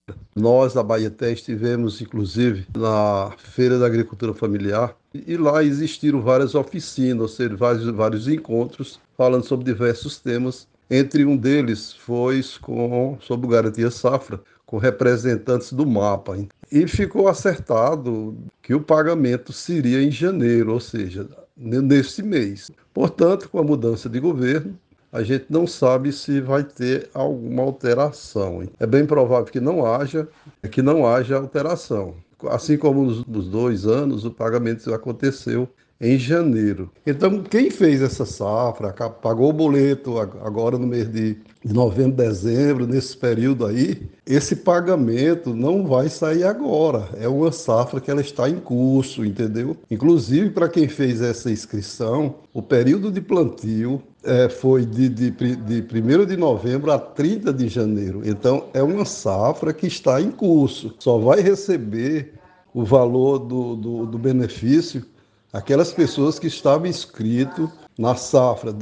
Nós, da Baeté, estivemos, inclusive, na Feira da Agricultura Familiar e lá existiram várias oficinas, ou seja, vários encontros falando sobre diversos temas. Entre um deles foi sobre o Garantia Safra, com representantes do MAPA. E ficou acertado que o pagamento seria em janeiro, ou seja, nesse mês. Portanto, com a mudança de governo, a gente não sabe se vai ter alguma alteração. É bem provável que não haja alteração. Assim como nos 2 anos, o pagamento aconteceu em janeiro. Então, quem fez essa safra, pagou o boleto agora no mês de novembro, dezembro, nesse período aí, esse pagamento não vai sair agora. É uma safra que ela está em curso, entendeu? Inclusive, para quem fez essa inscrição, o período de plantio foi de 1º de novembro a 30 de janeiro. Então, é uma safra que está em curso. Só vai receber o valor do benefício aquelas pessoas que estavam inscritas na safra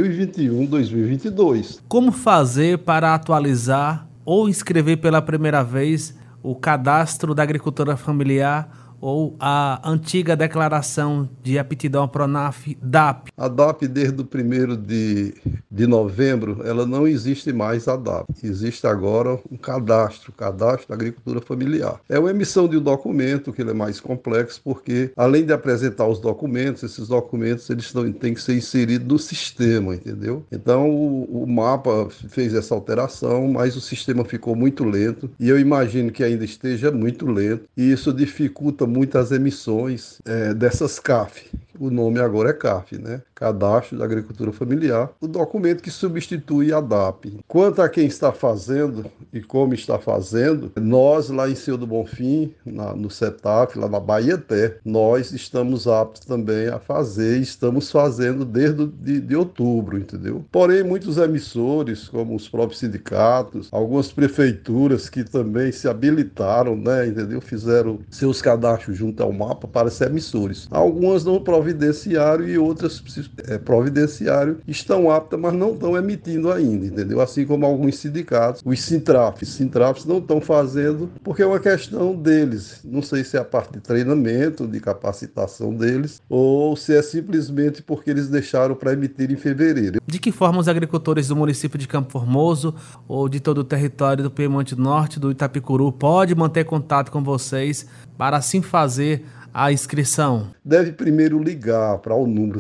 2021-2022. Como fazer para atualizar ou inscrever pela primeira vez o cadastro da agricultura familiar ou a antiga declaração de aptidão à Pronaf DAP? A DAP, desde o 1º de novembro, ela não existe mais a DAP. Existe agora um cadastro da agricultura familiar. É uma emissão de um documento, que ele é mais complexo, porque além de apresentar os documentos, esses documentos eles têm que ser inseridos no sistema, entendeu? Então o mapa fez essa alteração, mas o sistema ficou muito lento e eu imagino que ainda esteja muito lento e isso dificulta muito as emissões dessas CAF. O nome agora é CAF, né? Cadastro da Agricultura Familiar, o documento que substitui a DAP. Quanto a quem está fazendo e como está fazendo, nós lá em Senhor do Bonfim, no CETAF, lá na Baeté, nós estamos aptos também a fazer e estamos fazendo desde de outubro, entendeu? Porém, muitos emissores, como os próprios sindicatos, algumas prefeituras que também se habilitaram, né, entendeu? Fizeram seus cadastros junto ao mapa para ser emissores. Algumas não providenciaram e outras providenciário estão aptas, mas não estão emitindo ainda, entendeu? Assim como alguns sindicatos, os Sintrafs não estão fazendo porque é uma questão deles. Não sei se é a parte de treinamento, de capacitação deles, ou se é simplesmente porque eles deixaram para emitir em fevereiro. De que forma os agricultores do município de Campo Formoso ou de todo o território do Piemonte Norte, do Itapicuru, podem manter contato com vocês para assim fazer a inscrição? Deve primeiro ligar para o número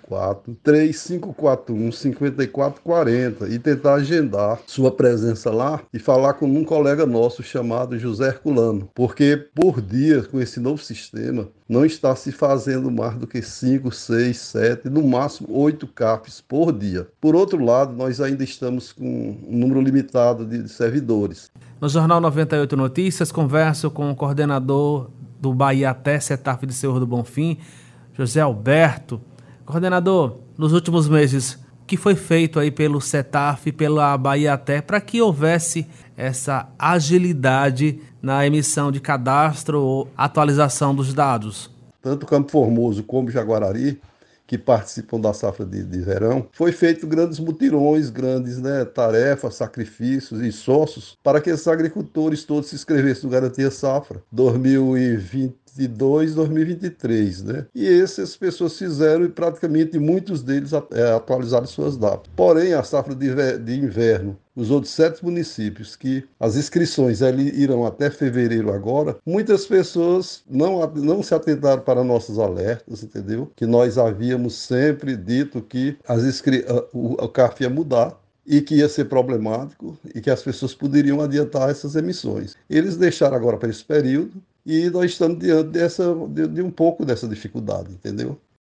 74-3541-5440 e tentar agendar sua presença lá e falar com um colega nosso chamado José Herculano, porque por dia, com esse novo sistema, não está se fazendo mais do que 5, 6, 7, no máximo 8 CAPs por dia. Por outro lado, nós ainda estamos com um número limitado de servidores. No Jornal 98 Notícias, converso com o coordenador do Baeté CETAF de Senhor do Bonfim, José Alberto. Coordenador, nos últimos meses, o que foi feito aí pelo CETAF e pela Baeté para que houvesse essa agilidade na emissão de cadastro ou atualização dos dados? Tanto Campo Formoso como Jaguarari, que participam da safra de verão, foi feito grandes mutirões, grandes, né, tarefas, sacrifícios e esforços para que esses agricultores todos se inscrevessem no Garantia Safra 2022, 2023, né? E essas pessoas fizeram e praticamente muitos deles atualizaram suas datas. Porém, a safra de inverno nos outros 7 municípios, que as inscrições irão até fevereiro agora, muitas pessoas não se atentaram para nossos alertas, entendeu? Que nós havíamos sempre dito que o CAF ia mudar e que ia ser problemático e que as pessoas poderiam adiantar essas emissões. Eles deixaram agora para esse período e nós estamos diante de um pouco dessa dificuldade, entendeu?